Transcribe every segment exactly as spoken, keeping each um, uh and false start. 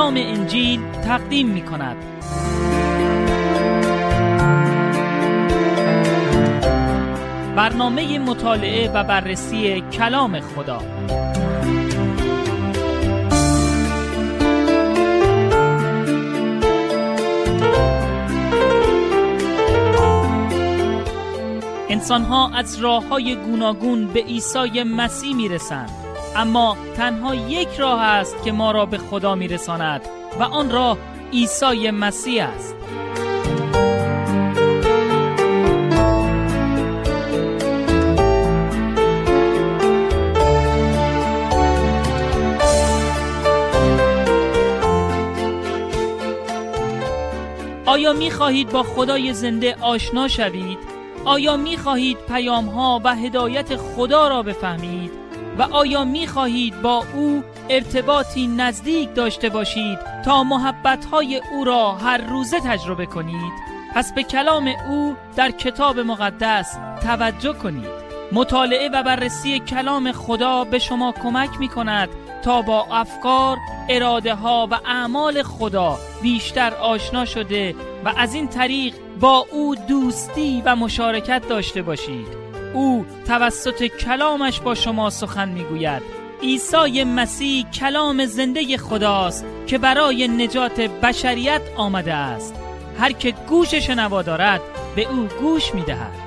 کلام انجیل تقدیم می کند. برنامه مطالعه و بررسی کلام خدا. انسان‌ها از راه‌های گوناگون به عیسی مسیح می‌رسند، اما تنها یک راه است که ما را به خدا می‌رساند و آن راه عیسی مسیح است. آیا می‌خواهید با خدای زنده آشنا شوید؟ آیا می خواهید پیام ها و هدایت خدا را بفهمید؟ و آیا می خواهید با او ارتباطی نزدیک داشته باشید تا محبت های او را هر روزه تجربه کنید؟ پس به کلام او در کتاب مقدس توجه کنید. مطالعه و بررسی کلام خدا به شما کمک می کند تا با افکار، اراده ها و اعمال خدا بیشتر آشنا شده و از این طریق با او دوستی و مشارکت داشته باشید. او توسط کلامش با شما سخن میگوید. عیسی مسیح کلام زنده خداست که برای نجات بشریت آمده است. هر که گوش شنوا دارد به او گوش میدهد.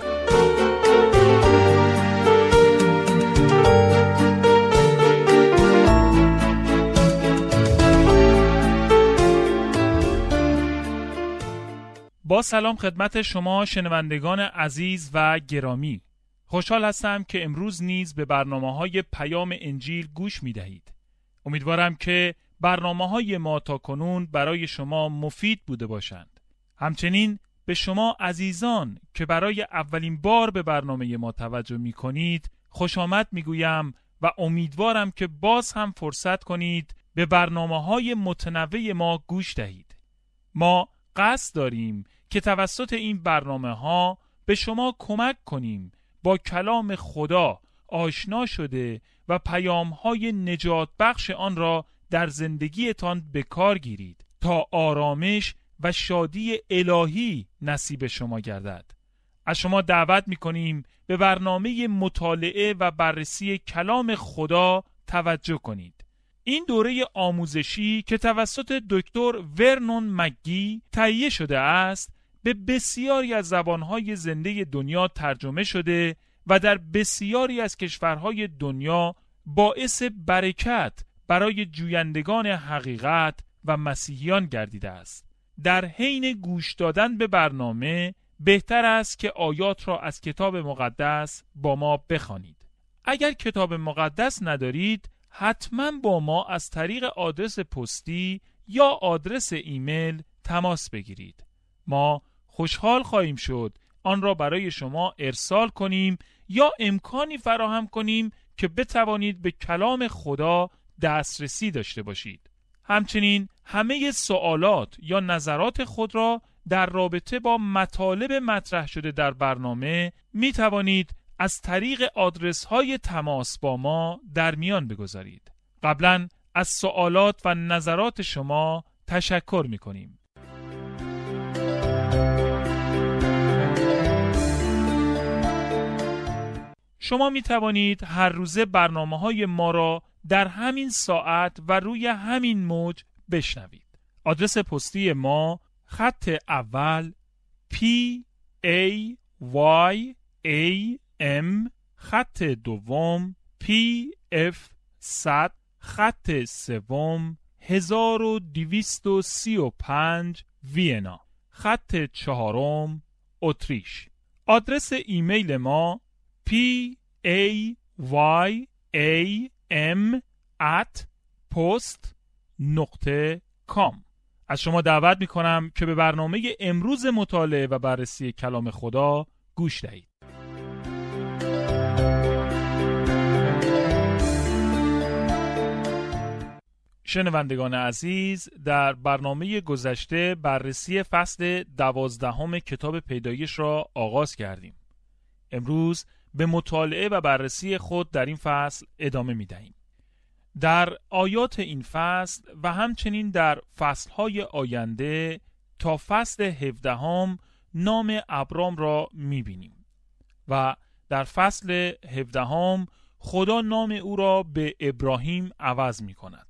با سلام خدمت شما شنوندگان عزیز و گرامی. خوشحال هستم که امروز نیز به برنامه‌های پیام انجیل گوش می‌دهید. امیدوارم که برنامه‌های ما تا کنون برای شما مفید بوده باشند. همچنین به شما عزیزان که برای اولین بار به برنامه ما توجه می‌کنید خوش آمد می‌گویم و امیدوارم که باز هم فرصت کنید به برنامه‌های متنوع ما گوش دهید. ما قصد داریم که توسط این برنامه ها به شما کمک کنیم با کلام خدا آشنا شده و پیام های نجات بخش آن را در زندگیتان به کار گیرید تا آرامش و شادی الهی نصیب شما گردد. از شما دعوت می کنیم به برنامه مطالعه و بررسی کلام خدا توجه کنید. این دوره آموزشی که توسط دکتر ورنون مگی تهیه شده است به بسیاری از زبانهای زنده دنیا ترجمه شده و در بسیاری از کشورهای دنیا باعث برکت برای جویندگان حقیقت و مسیحیان گردیده است. در حین گوش دادن به برنامه بهتر است که آیات را از کتاب مقدس با ما بخوانید. اگر کتاب مقدس ندارید حتما با ما از طریق آدرس پستی یا آدرس ایمیل تماس بگیرید. ما خوشحال خواهیم شد آن را برای شما ارسال کنیم یا امکانی فراهم کنیم که بتوانید به کلام خدا دسترسی داشته باشید. همچنین همه سوالات یا نظرات خود را در رابطه با مطالب مطرح شده در برنامه می توانید از طریق آدرس های تماس با ما در میان بگذارید. قبلا از سوالات و نظرات شما تشکر می کنیم. شما می توانید هر روزه برنامه های ما را در همین ساعت و روی همین موج بشنوید. آدرس پستی ما خط اول پی ای وای ای ام، خط دوم پی اف صد، خط سوم هزار و دویست و سی و پنج وینا، خط چهارم اتریش. آدرس ایمیل ما پی ای وای ای ام ات پست نقطه کام. از شما دعوت می کنم که به برنامه امروز مطالعه و بررسی کلام خدا گوش دهید. شنوندگان عزیز، در برنامه گذشته بررسی فصل دوازدهم کتاب پیدایش را آغاز کردیم. امروز به مطالعه و بررسی خود در این فصل ادامه می دهیم. در آیات این فصل و همچنین در فصلهای آینده تا فصل هفدهم نام ابرام را می‌بینیم و در فصل هفدهم خدا نام او را به ابراهیم عوض می‌کند.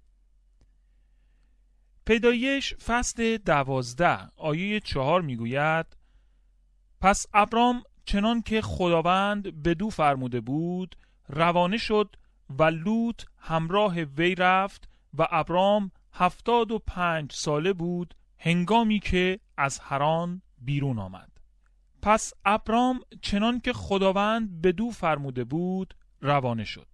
پیدایش فصل دوازده آیه چهار می‌گوید: پس ابرام چنان که خداوند بدو فرموده بود روانه شد و لوط همراه وی رفت و ابرام هفتاد و پنج ساله بود هنگامی که از حران بیرون آمد. پس ابرام چنان که خداوند بدو فرموده بود روانه شد.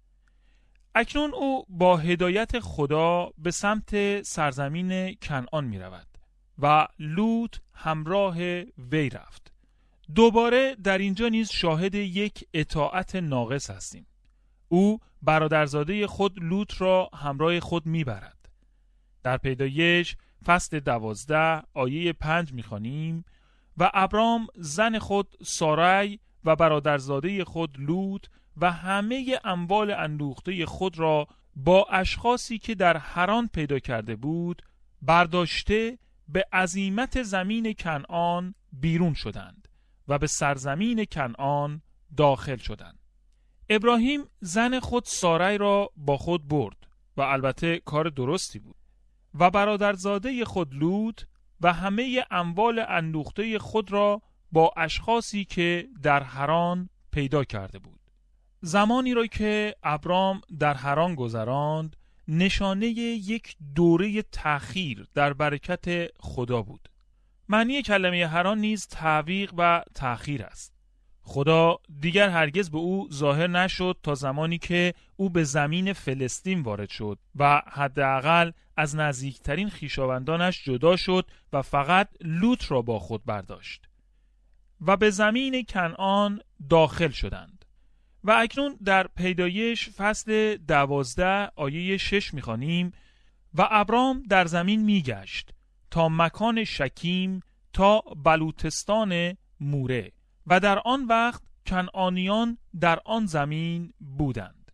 اکنون او با هدایت خدا به سمت سرزمین کنعان می رود و لوط همراه وی رفت. دوباره در اینجا نیز شاهد یک اطاعت ناقص هستیم. او برادرزاده خود لوط را همراه خود می برد. در پیدایش فصل دوازده آیه پنج می خوانیم: و ابرام زن خود سارای و برادرزاده خود لوط و همه اموال اندوخته خود را با اشخاصی که در حران پیدا کرده بود برداشته به عزیمت زمین کنعان بیرون شدند و به سرزمین کنعان داخل شدند. ابراهیم زن خود سارای را با خود برد و البته کار درستی بود و برادرزاده خود لوط و همه اموال اندوخته خود را با اشخاصی که در حران پیدا کرده بود. زمانی را که ابرام در حران گذراند نشانه یک دوره تأخیر در برکت خدا بود. معنی کلمه حران نیز تعویق و تأخیر است. خدا دیگر هرگز به او ظاهر نشد تا زمانی که او به زمین فلسطین وارد شد و حداقل از نزدیکترین خویشاوندانش جدا شد و فقط لوط را با خود برداشت و به زمین کنعان داخل شدند. و اکنون در پیدایش فصل دوازده آیه شش می‌خوانیم: و ابرام در زمین میگشت تا مکان شکیم تا بلوتستان موره و در آن وقت کنعانیان در آن زمین بودند.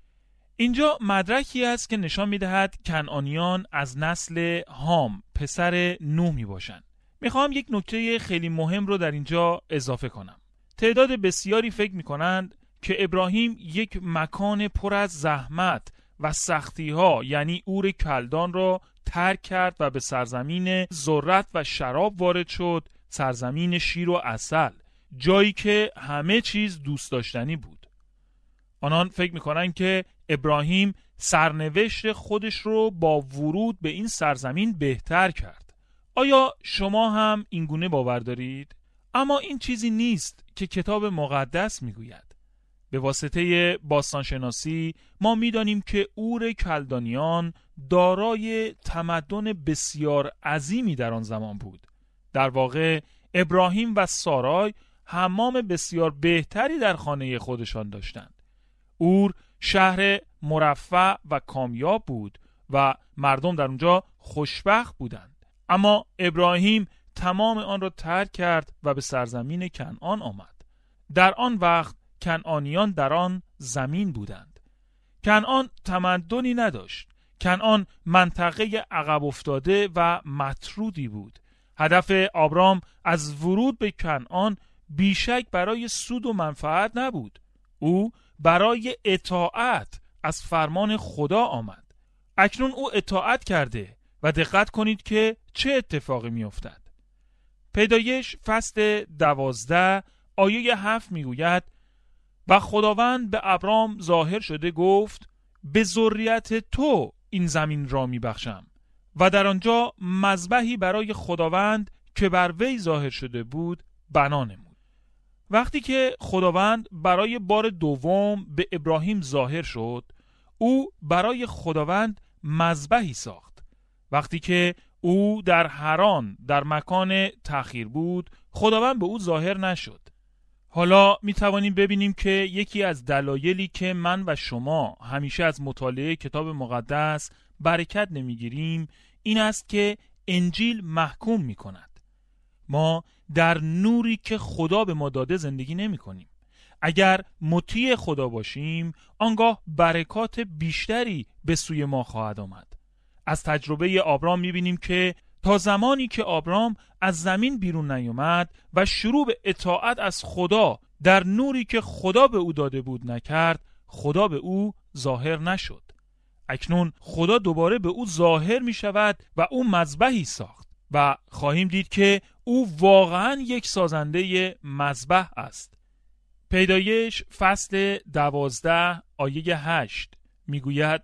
اینجا مدرکی است که نشان می‌دهد کنعانیان از نسل هام پسر نوح میباشند. میخوام یک نکته خیلی مهم رو در اینجا اضافه کنم. تعداد بسیاری فکر میکنند که ابراهیم یک مکان پر از زحمت و سختی ها یعنی اور کلدان را ترک کرد و به سرزمین ذرت و شراب وارد شد، سرزمین شیر و عسل، جایی که همه چیز دوست داشتنی بود. آنان فکر میکنند که ابراهیم سرنوشت خودش رو با ورود به این سرزمین بهتر کرد. آیا شما هم این گونه باور دارید؟ اما این چیزی نیست که کتاب مقدس میگوید. به واسطه باستانشناسی ما میدانیم که اور کلدانیان دارای تمدن بسیار عظیمی در آن زمان بود. در واقع ابراهیم و سارای حمام بسیار بهتری در خانه خودشان داشتند. اور شهر مرفه و کامیاب بود و مردم در اونجا خوشبخت بودند. اما ابراهیم تمام آن را ترک کرد و به سرزمین کنعان آمد. در آن وقت کنعانیان در آن زمین بودند. کنعان تمدنی نداشت. کنعان منطقه عقب افتاده و مطرودی بود. هدف ابرام از ورود به کنعان بیشک برای سود و منفعت نبود. او برای اطاعت از فرمان خدا آمد. اکنون او اطاعت کرده و دقت کنید که چه اتفاقی می افتد. پیدایش فصل دوازده آیه هفت می گوید: و خداوند به ابرام ظاهر شده گفت به ذریت تو این زمین را می بخشم و در آنجا مذبحی برای خداوند که بر وی ظاهر شده بود بنا نمود. وقتی که خداوند برای بار دوم به ابراهیم ظاهر شد، او برای خداوند مذبحی ساخت. وقتی که او در حران در مکان تأخیر بود، خداوند به او ظاهر نشد. حالا می توانیم ببینیم که یکی از دلایلی که من و شما همیشه از مطالعه کتاب مقدس برکت نمیگیریم این است که انجیل محکوم می کند. ما در نوری که خدا به ما داده زندگی نمی کنیم. اگر مطیع خدا باشیم آنگاه برکات بیشتری به سوی ما خواهد آمد. از تجربه آبرام می‌بینیم که تا زمانی که آبرام از زمین بیرون نیامد و شروع به اطاعت از خدا در نوری که خدا به او داده بود نکرد، خدا به او ظاهر نشد. اکنون خدا دوباره به او ظاهر می شود و او مذبحی ساخت و خواهیم دید که او واقعا یک سازنده مذبح است. پیدایش فصل دوازده آیه هشت می گوید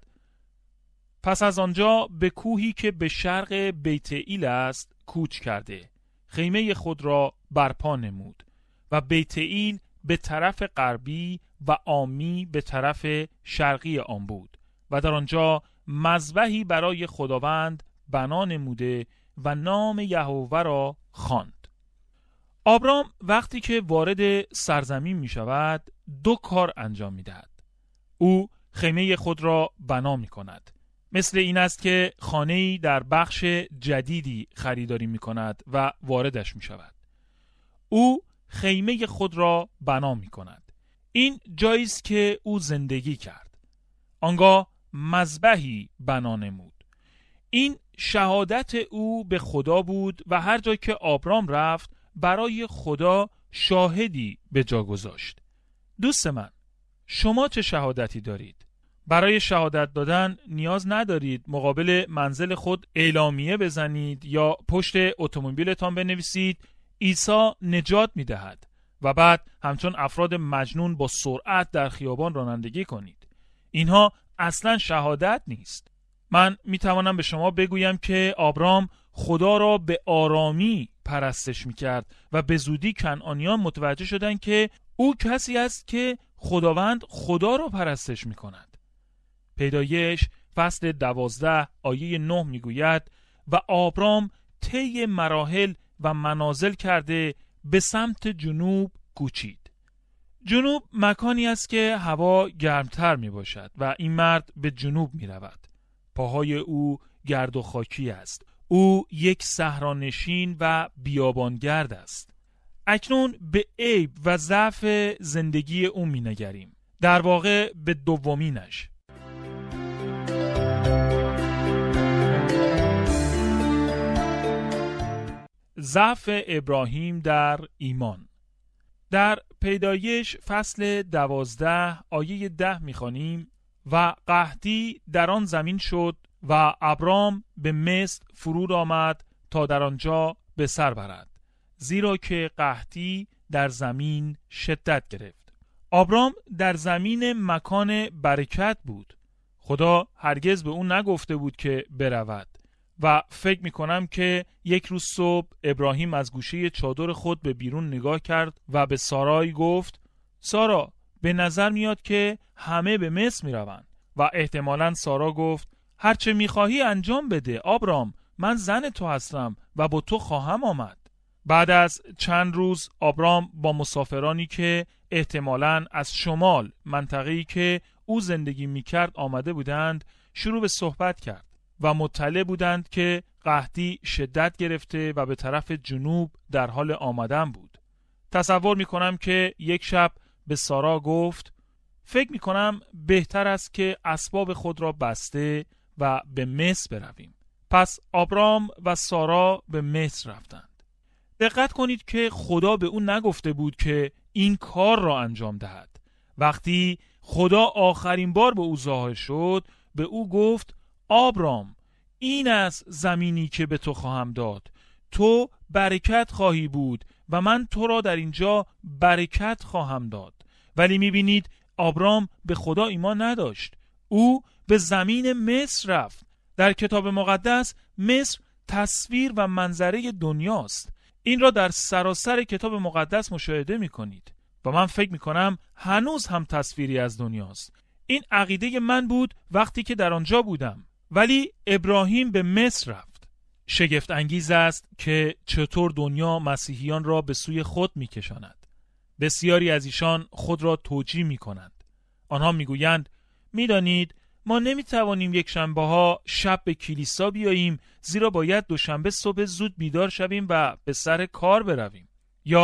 پس از آنجا به کوهی که به شرق بیت ایل است کوچ کرده، خیمه خود را برپا نمود و بیت ایل به طرف غربی و آمی به طرف شرقی آن بود و در آنجا مذبحی برای خداوند بنا نموده و نام یهوه را خواند. آبرام وقتی که وارد سرزمین می شود دو کار انجام می دهد. او خیمه خود را بنا می کند. مثل این است که خانه‌ای در بخش جدیدی خریداری می کند و واردش می شود. او خیمه خود را بنا می کند. این جایی است که او زندگی کرد. آنگاه مذبحی بنا نمود. این شهادت او به خدا بود و هر جا که آبرام رفت برای خدا شاهدی به جا گذاشت. دوست من، شما چه شهادتی دارید؟ برای شهادت دادن نیاز ندارید مقابل منزل خود اعلامیه بزنید یا پشت اتومبیلتان بنویسید عیسی نجات می‌دهد و بعد همچون افراد مجنون با سرعت در خیابان رانندگی کنید. اینها اصلا شهادت نیست. من میتوانم به شما بگویم که آبرام خدا را به آرامی پرستش میکرد و به زودی کنعانیان متوجه شدند که او کسی است که خداوند خدا را پرستش میکند. پیدایش فصل دوازده آیه نه میگوید و آبرام طی مراحل و منازل کرده به سمت جنوب کوچید. جنوب مکانی است که هوا گرمتر می باشد و این مرد به جنوب می رود. پاهای او گرد و خاکی است. او یک صحرانشین و بیابانگرد است. اکنون به عیب و ضعف زندگی او می نگریم. در واقع به دومینش. ضعف ابراهیم در ایمان. در پیدایش فصل دوازده آیه ده میخوانیم و قحطی در آن زمین شد و ابرام به مصر فرود آمد تا در آنجا به سر برد، زیرا که قحطی در زمین شدت گرفت. ابرام در زمین مکان برکت بود. خدا هرگز به او نگفته بود که برود و فکر می کنم که یک روز صبح ابراهیم از گوشه چادر خود به بیرون نگاه کرد و به سارای گفت سارا به نظر میاد که همه به مصر می روند و احتمالاً سارا گفت هرچه می خواهی انجام بده ابرام، من زن تو هستم و با تو خواهم آمد. بعد از چند روز ابرام با مسافرانی که احتمالاً از شمال منطقه‌ای که او زندگی می کرد آمده بودند شروع به صحبت کرد و مطلع بودند که قحطی شدت گرفته و به طرف جنوب در حال آمدن بود. تصور می کنم که یک شب به سارا گفت فکر می کنم بهتر است که اسباب خود را بسته و به مصر برویم. پس ابرام و سارا به مصر رفتند. دقت کنید که خدا به او نگفته بود که این کار را انجام دهد. وقتی خدا آخرین بار به او ظاهر شد به او گفت ابرام این است زمینی که به تو خواهم داد، تو برکت خواهی بود و من تو را در اینجا برکت خواهم داد. ولی میبینید ابرام به خدا ایمان نداشت. او به زمین مصر رفت. در کتاب مقدس مصر تصویر و منظره دنیاست. این را در سراسر کتاب مقدس مشاهده میکنید و من فکر میکنم هنوز هم تصویری از دنیاست. این عقیده من بود وقتی که در آنجا بودم. ولی ابراهیم به مصر رفت. شگفت انگیز است که چطور دنیا مسیحیان را به سوی خود میکشاند. بسیاری از ایشان خود را توجیه میکنند. آنها میگویند میدانید ما نمیتوانیم یک شنبه ها شب به کلیسا بیاییم زیرا باید دوشنبه صبح زود بیدار شویم و به سر کار برویم. یا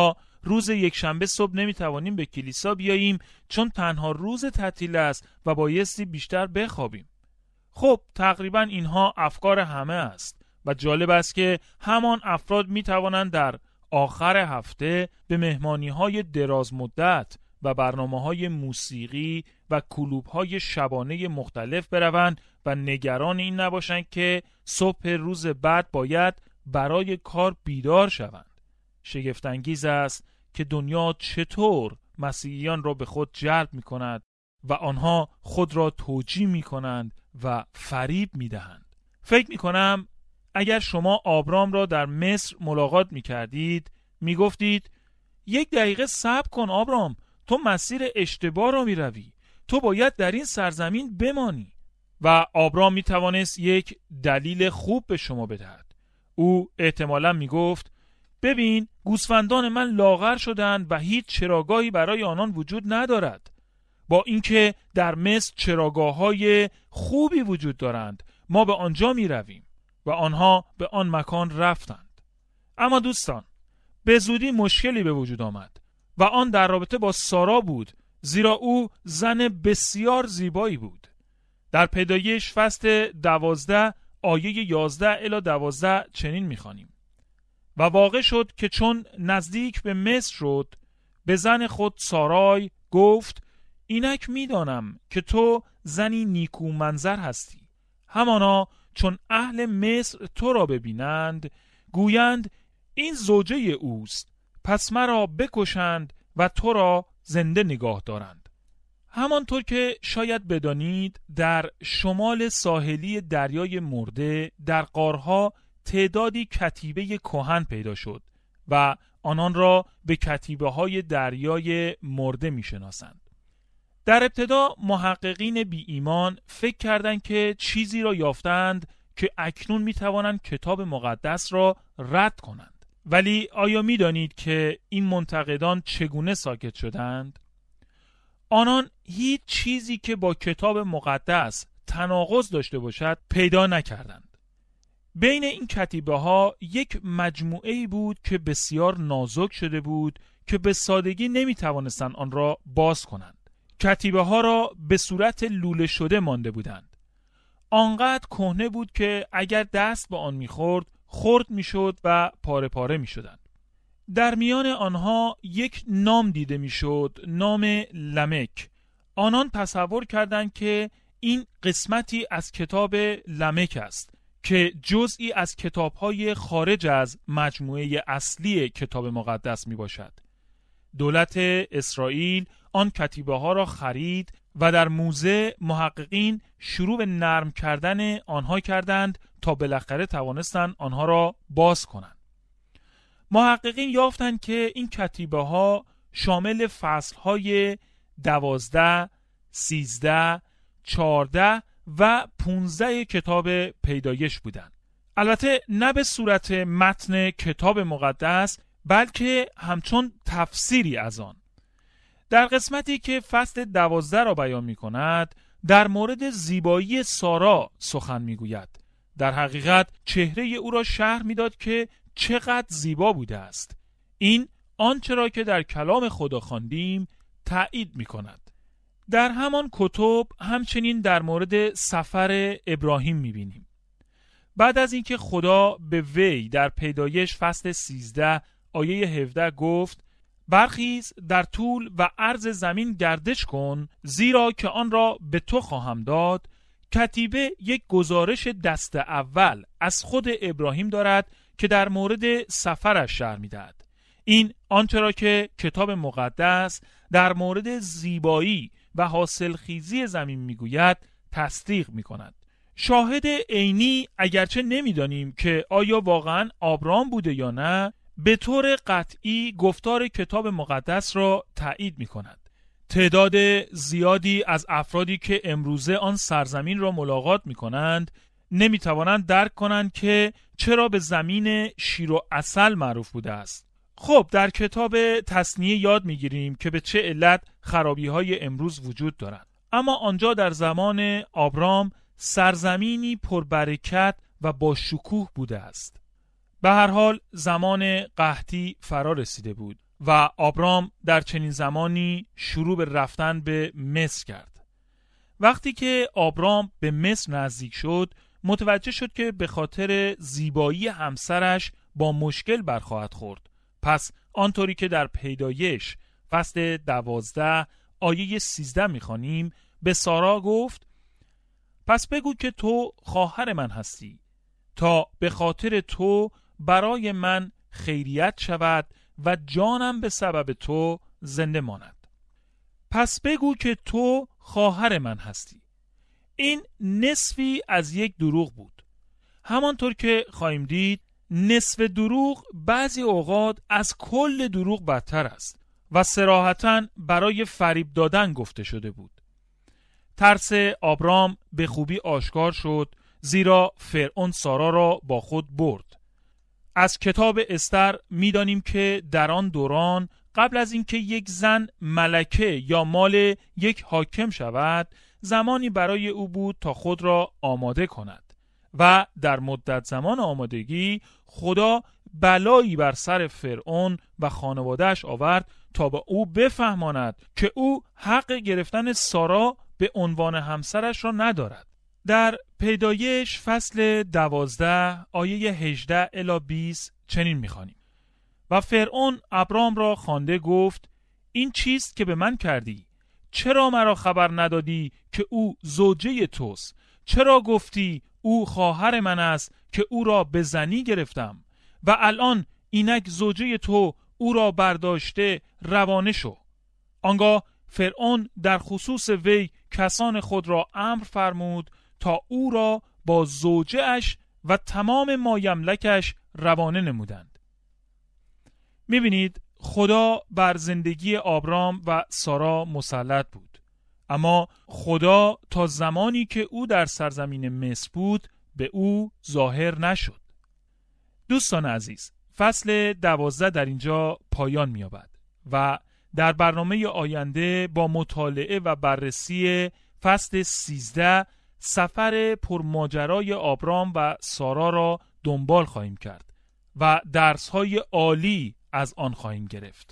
روز یکشنبه صبح نمیتوانیم به کلیسا بیاییم چون تنها روز تعطیل است و بایستی بیشتر بخوابیم. خب تقریبا اینها افکار همه است و جالب است که همان افراد میتوانند در آخر هفته به مهمانی‌های دراز مدت و برنامه‌های موسیقی و کلوب‌های شبانه مختلف بروند و نگران این نباشند که صبح روز بعد باید برای کار بیدار شوند. شگفت‌انگیز است که دنیا چطور مسیحیان را به خود جلب می‌کند و آنها خود را توجیه می‌کنند و فریب می‌دهند. فکر می‌کنم اگر شما آبرام را در مصر ملاقات می‌کردید می‌گفتید یک دقیقه صبر کن آبرام، تو مسیر اشتباه را می‌روی، تو باید در این سرزمین بمانی. و آبرام می‌توانست یک دلیل خوب به شما بدهد. او احتمالاً می‌گفت ببین گوسفندان من لاغر شدند و هیچ چراگاهی برای آنان وجود ندارد. با اینکه در مصر چراگاه‌های خوبی وجود دارند ما به آنجا می‌رویم. و آنها به آن مکان رفتند. اما دوستان به زودی مشکلی به وجود آمد و آن در رابطه با سارا بود، زیرا او زن بسیار زیبایی بود. در پیدایش فصل دوازده آیه یازده الی دوازده چنین می‌خوانیم: و واقع شد که چون نزدیک به مصر شد به زن خود سارای گفت اینک می‌دانم که تو زنی نیکو منظر هستی، همانا چون اهل مصر تو را ببینند گویند این زوجه اوست، پس مرا بکشند و تو را زنده نگاه دارند. همانطور که شاید بدانید در شمال ساحلی دریای مرده در غارها تعدادی کتیبه کهن پیدا شد و آنان را به کتیبه های دریای مرده می شناسند. در ابتدا محققین بی ایمان فکر کردند که چیزی را یافتند که اکنون می توانند کتاب مقدس را رد کنند. ولی آیا می دانید که این منتقدان چگونه ساکت شدند؟ آنان هیچ چیزی که با کتاب مقدس تناقض داشته باشد پیدا نکردند. بین این کتیبه ها یک مجموعه‌ای بود که بسیار نازک شده بود که به سادگی نمی توانستند آن را باز کنند. کتیبه ها را به صورت لوله شده مانده بودند. آنقدر کهنه بود که اگر دست به آن می‌خورد خرد می‌شد و پاره پاره می‌شدند. در میان آنها یک نام دیده می‌شد، نام لمک. آنان تصور کردند که این قسمتی از کتاب لمک است که جزئی از کتاب‌های خارج از مجموعه اصلی کتاب مقدس میباشد. دولت اسرائیل آن کتیبه ها را خرید و در موزه محققین شروع به نرم کردن آنها کردند تا بالاخره توانستند آنها را باز کنند. محققین یافتند که این کتیبه ها شامل فصل‌های دوازده، سیزده، چهارده و پونزده کتاب پیدایش بودند. البته نه به صورت متن کتاب مقدس بلکه همچون تفسیری از آن. در قسمتی که فصل دوازده را بیان می کند در مورد زیبایی سارا سخن می گوید. در حقیقت چهره او را شرح می داد که چقدر زیبا بوده است. این آنچه را که در کلام خدا خواندیم تأیید می کند. در همان کتب همچنین در مورد سفر ابراهیم می بینیم. بعد از اینکه خدا به وی در پیدایش فصل سیزده آیه هفده گفت برخیز در طول و عرض زمین گردش کن زیرا که آن را به تو خواهم داد، کتیبه یک گزارش دست اول از خود ابراهیم دارد که در مورد سفرش شرح می‌دهد. این آنچه را که کتاب مقدس در مورد زیبایی و حاصلخیزی زمین میگوید تصدیق می‌کند. شاهد عینی اگرچه نمی‌دانیم که آیا واقعاً آبرام بوده یا نه، به طور قطعی گفتار کتاب مقدس را تایید می‌کند. تعداد زیادی از افرادی که امروزه آن سرزمین را ملاقات می‌کنند نمی‌توانند درک کنند که چرا به زمین شیر و عسل معروف بوده است. خب در کتاب تثنیه یاد می‌گیریم که به چه علت خرابی‌های امروز وجود دارند. اما آنجا در زمان آبرام سرزمینی پربرکت و با شکوه بوده است. به هر حال زمان قحطی فرا رسیده بود و آبرام در چنین زمانی شروع به رفتن به مصر کرد. وقتی که آبرام به مصر نزدیک شد، متوجه شد که به خاطر زیبایی همسرش با مشکل برخواهد خورد. پس آنطوری که در پیدایش فصل دوازده آیه سیزده می‌خوانیم، به سارا گفت: پس بگو که تو خواهر من هستی، تا به خاطر تو برای من خیریت شود و جانم به سبب تو زنده ماند. پس بگو که تو خواهر من هستی. این نصفی از یک دروغ بود. همانطور که خواهیم دید، نصف دروغ بعضی اوقات از کل دروغ بدتر است و صراحتاً برای فریب دادن گفته شده بود. ترس آبرام به خوبی آشکار شد، زیرا فرعون سارا را با خود برد. از کتاب استر می‌دانیم که در آن دوران قبل از اینکه یک زن ملکه یا مال یک حاکم شود، زمانی برای او بود تا خود را آماده کند و در مدت زمان آمادگی خدا بلایی بر سر فرعون و خانواده‌اش آورد تا به او بفهماند که او حق گرفتن سارا به عنوان همسرش را ندارد. در پیدایش فصل دوازده آیه هجده الی بیست چنین می‌خوانیم: و فرعون ابرام را خوانده گفت: این چیست که به من کردی؟ چرا مرا خبر ندادی که او زوجه توست؟ چرا گفتی او خواهر من است که او را به زنی گرفتم؟ و الان اینک زوجه تو او را برداشته روانه شو. آنگاه فرعون در خصوص وی کسان خود را امر فرمود تا او را با زوجه اش و تمام مایملکش روانه نمودند. میبینید خدا بر زندگی آبرام و سارا مسلط بود، اما خدا تا زمانی که او در سرزمین مصر بود به او ظاهر نشد. دوستان عزیز، فصل دوازده در اینجا پایان می‌یابد و در برنامه آینده با مطالعه و بررسی فصل سیزده سفر پرماجرای آبرام و سارا را دنبال خواهیم کرد و درس‌های عالی از آن خواهیم گرفت.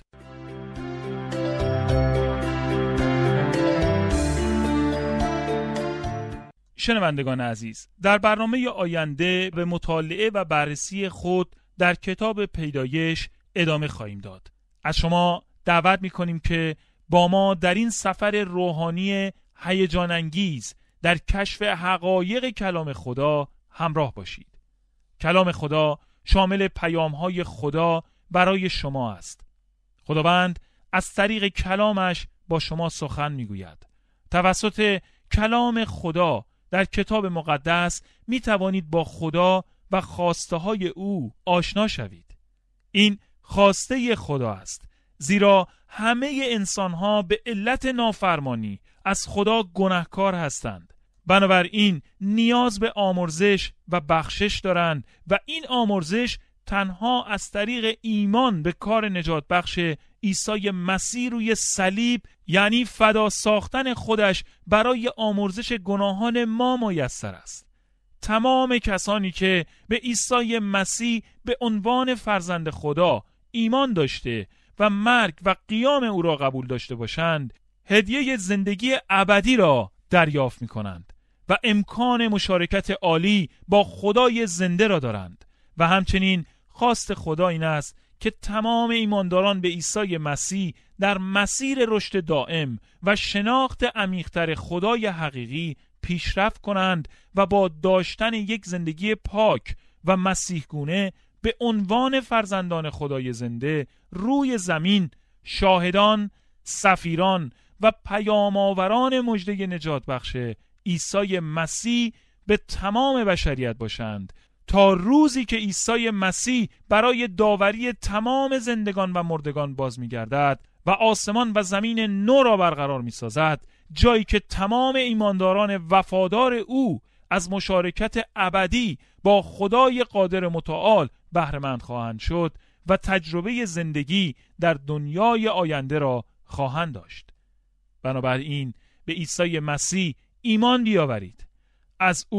شنوندگان عزیز، در برنامه آینده به مطالعه و بررسی خود در کتاب پیدایش ادامه خواهیم داد. از شما دعوت می‌کنیم که با ما در این سفر روحانی هیجان انگیز در کشف حقایق کلام خدا همراه باشید. کلام خدا شامل پیام‌های خدا برای شما است. خداوند از طریق کلامش با شما سخن میگوید. توسط کلام خدا در کتاب مقدس می توانید با خدا و خواسته های او آشنا شوید. این خواسته خدا است، زیرا همه انسان ها به علت نافرمانی از خدا گناهکار هستند. بنابراین نیاز به آمرزش و بخشش دارند و این آمرزش تنها از طریق ایمان به کار نجات بخش عیسی مسیح روی صلیب، یعنی فدا ساختن خودش برای آمرزش گناهان ما میسر است. تمام کسانی که به عیسی مسیح به عنوان فرزند خدا ایمان داشته و مرگ و قیام او را قبول داشته باشند، هدیه زندگی ابدی را دریافت می کنند و امکان مشارکت عالی با خدای زنده را دارند. و همچنین خواست خدا این است که تمام ایمانداران به عیسی مسیح در مسیر رشد دائم و شناخت عمیق‌تر خدای حقیقی پیشرفت کنند و با داشتن یک زندگی پاک و مسیحگونه به عنوان فرزندان خدای زنده روی زمین شاهدان، سفیران و پیام‌آوران مژده نجات بخش عیسی مسیح به تمام بشریت باشند، تا روزی که عیسی مسیح برای داوری تمام زندگان و مردگان باز می‌گردد و آسمان و زمین نو را برقرار می‌سازد، جایی که تمام ایمانداران وفادار او از مشارکت ابدی با خدای قادر متعال بهره مند خواهند شد و تجربه زندگی در دنیای آینده را خواهند داشت. بنابراین به عیسی مسیح ایمان بیاورید، از او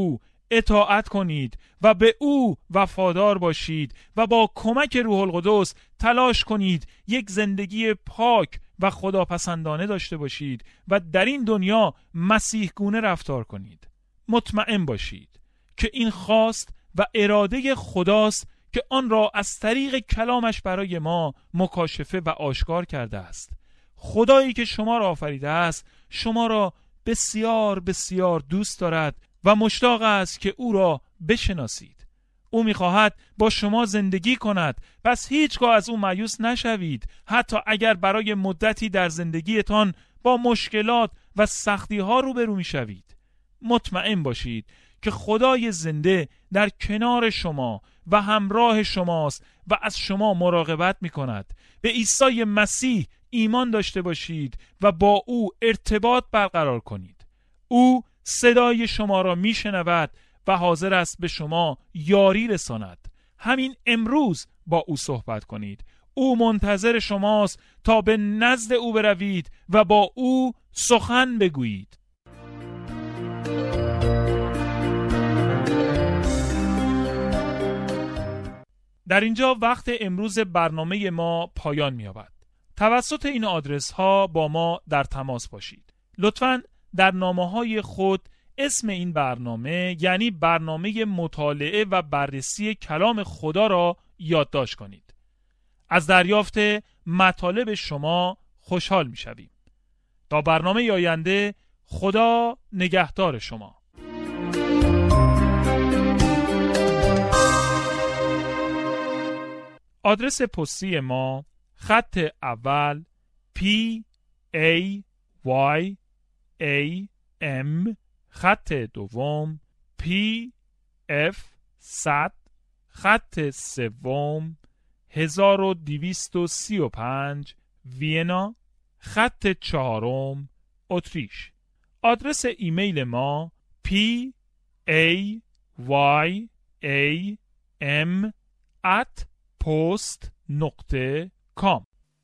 اطاعت کنید و به او وفادار باشید و با کمک روح القدس تلاش کنید یک زندگی پاک و خداپسندانه داشته باشید و در این دنیا مسیح گونه رفتار کنید. مطمئن باشید که این خواست و اراده خداست که آن را از طریق کلامش برای ما مکاشفه و آشکار کرده است. خدایی که شما را آفریده است شما را بسیار بسیار دوست دارد و مشتاق است که او را بشناسید. او می‌خواهد با شما زندگی کند، پس هیچگاه از او مایوس نشوید، حتی اگر برای مدتی در زندگیتان با مشکلات و سختی‌ها روبرو می‌شوید. مطمئن باشید که خدای زنده در کنار شما و همراه شماست و از شما مراقبت می‌کند. به عیسی مسیح ایمان داشته باشید و با او ارتباط برقرار کنید. او صدای شما را میشنود و حاضر است به شما یاری رساند. همین امروز با او صحبت کنید. او منتظر شماست تا به نزد او بروید و با او سخن بگویید. در اینجا وقت امروز برنامه ما پایان می‌یابد. توسط این آدرس ها با ما در تماس باشید. لطفاً در نامه‌های خود اسم این برنامه یعنی برنامه مطالعه و بررسی کلام خدا را یادداشت کنید. از دریافت مطالب شما خوشحال می‌شویم. تا برنامه آینده، خدا نگهدار شما. آدرس پستی ما خط اول P A Y A M، خط دوم P F صد، خط سوم هزار و دویست و سی و پنج وینا، خط چهارم اتریش. آدرس ایمیل ما P A Y A M at post نقطه کام.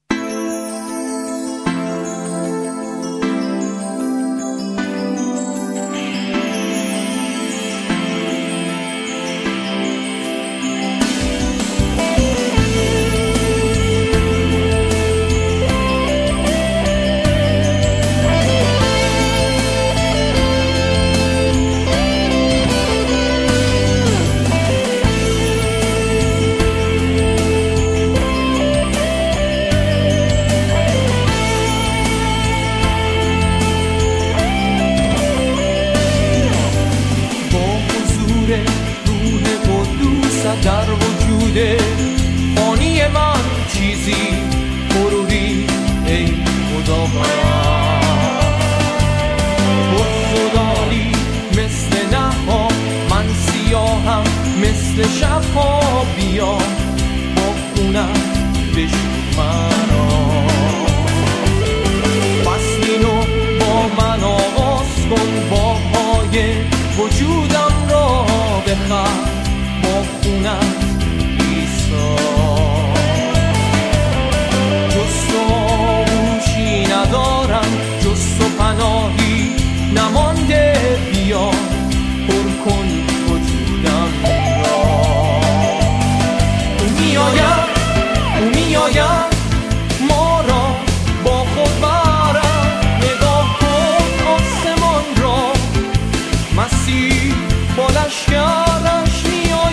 در وجود فانی من چیزی فروری ای خدا من، تو سودانی مثل نها، من سیاهم مثل شبها، بیا با خونم بشور مرا، فصلینو با من آغاز کن، با پای وجودم را بخر با خونت ایسا، جز تو آغوشی ندارم، جز تو پناهی نمانده، بیا پر کن وجودم را. او میآید او میآید ما را با خود برد، نگاه کن آسمان را، مسیح با لشکرش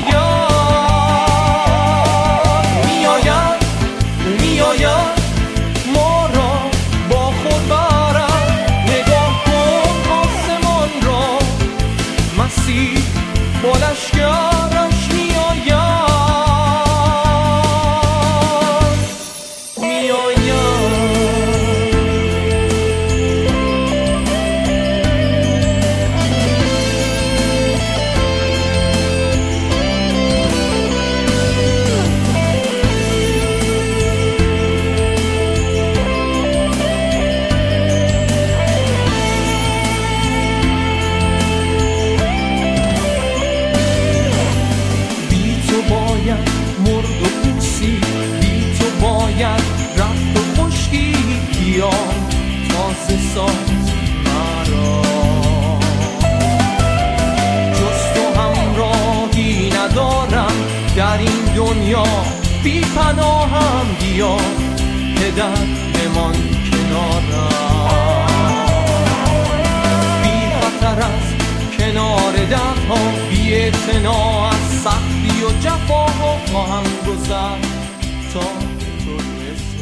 ما را با خود برد، نگاه کن آسمان را، مسیح با لشکرش میآید میآید. رفت و خشکی بیا تازه ساز مرا، جز تو هم در این دنیا بی پناهم بیا پدر بمان کنارم، بی خطر از کنار درها، بی اعتنا از سختی و جفاها خواهم گذشت تا تو رسیدی.